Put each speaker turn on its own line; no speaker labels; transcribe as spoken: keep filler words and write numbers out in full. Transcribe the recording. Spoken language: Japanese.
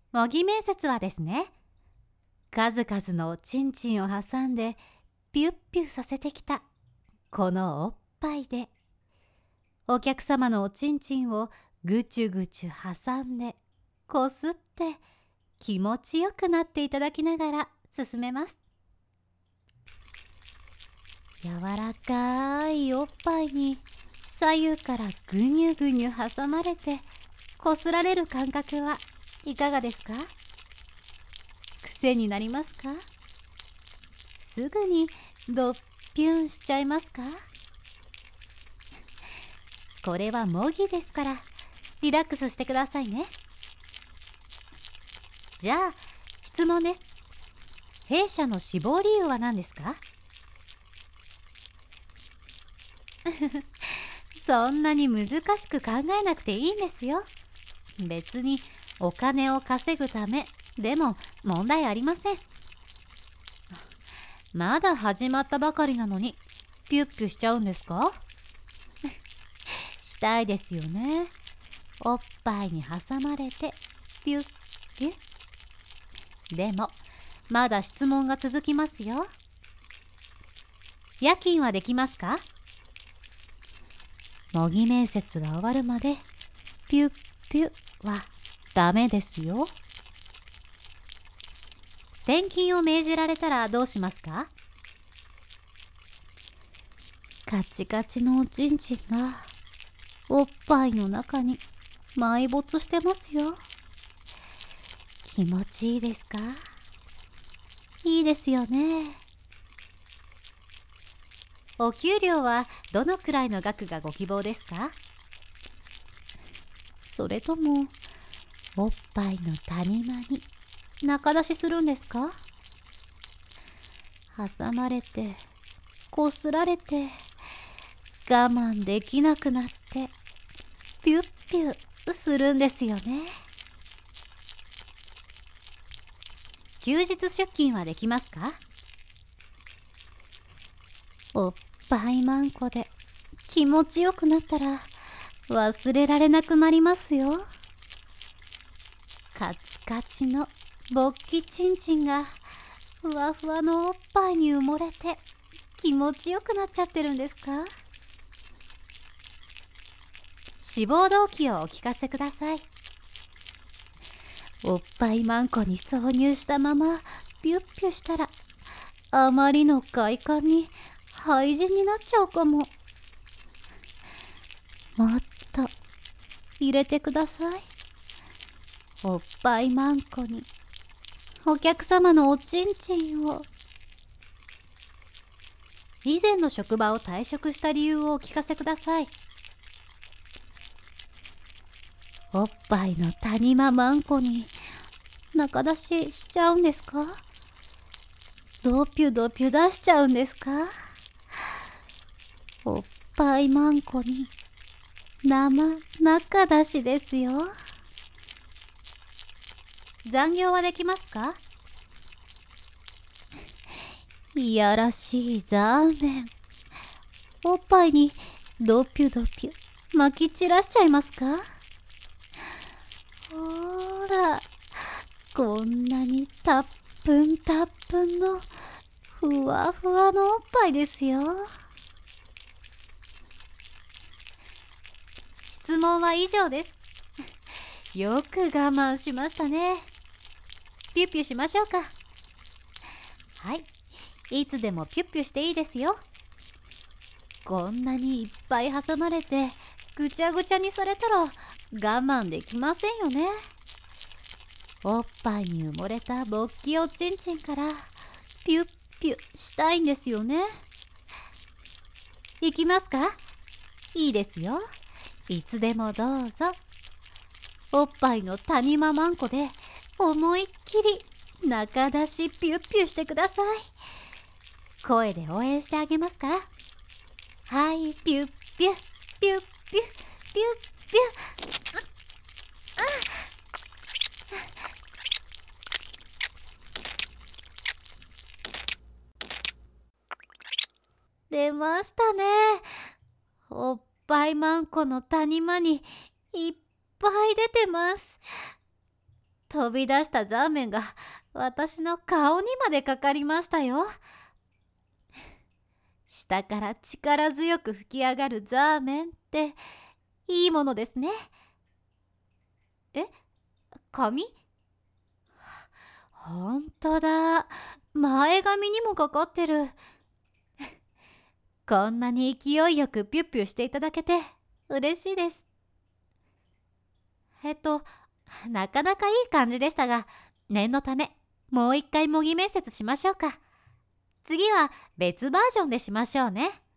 模擬面接はですね、数々のおちんちんを挟んでピュッピュさせてきたこのおっぱいで、お客様のおちんちんをぐちゅぐちゅ挟んでこすって気持ちよくなっていただきながら進めます。柔らかいおっぱいに左右からぐにゅぐにゅ挟まれてこすられる感覚はいかがですか？癖になりますか？すぐにドッピュンしちゃいますか？これは模擬ですからリラックスしてくださいね。じゃあ質問です。弊社の死亡理由は何ですか？そんなに難しく考えなくていいんですよ。別にお金を稼ぐためでも問題ありません。まだ始まったばかりなのにピュッピュしちゃうんですか？したいですよね。おっぱいに挟まれてピュッピュッ。でもまだ質問が続きますよ。夜勤はできますか？模擬面接が終わるまでピュッピュッはダメですよ。転勤を命じられたらどうしますか？カチカチのおちんちんがおっぱいの中に埋没してますよ。気持ちいいですか？いいですよね。お給料はどのくらいの額がご希望ですか？それともおっぱいの谷間に中出しするんですか？挟まれてこすられて我慢できなくなってピュッピュッするんですよね。休日出勤はできますか？おっぱいまんこで気持ちよくなったら忘れられなくなりますよ。カチカチの勃起チンチンがふわふわのおっぱいに埋もれて気持ちよくなっちゃってるんですか？志望動機をお聞かせください。おっぱいまんこに挿入したままピュッピュしたらあまりの快感に廃人になっちゃうかも。もっと入れてください。おっぱいまんこにお客様のおちんちんを。以前の職場を退職した理由をお聞かせください。おっぱいの谷間まんこに中出ししちゃうんですか？ドピュドピュ出しちゃうんですか？おっぱいまんこに生中出しですよ。残業はできますか？いやらしいザーメン。おっぱいにドピュドピュまき散らしちゃいますか？ほーら、こんなにたっぷんたっぷんのふわふわのおっぱいですよ。質問は以上です。よく我慢しましたね。ピュッピュしましょうか。はい、いつでもピュッピュしていいですよ。こんなにいっぱい挟まれてぐちゃぐちゃにされたら我慢できませんよね。おっぱいに埋もれた勃起おちんちんからピュッピュしたいんですよね。いきますか？いいですよ。いつでもどうぞ。おっぱいの谷間まんこで思いっきり中出しピュッピュしてください。声で応援してあげますから。はい、ピュッピュッピュッピュッピュッピュッ。出ましたね。おっぱいまんこの谷間にいっぱい出てます。 飛び出したザーメンが私の顔にまでかかりましたよ。下から力強く吹き上がるザーメンっていいものですね。え、髪？ほんとだ。前髪にもかかってる。こんなに勢いよくピュッピュしていただけて嬉しいです。えっと、なかなかいい感じでしたが、念のためもう一回模擬面接しましょうか。次は別バージョンでしましょうね。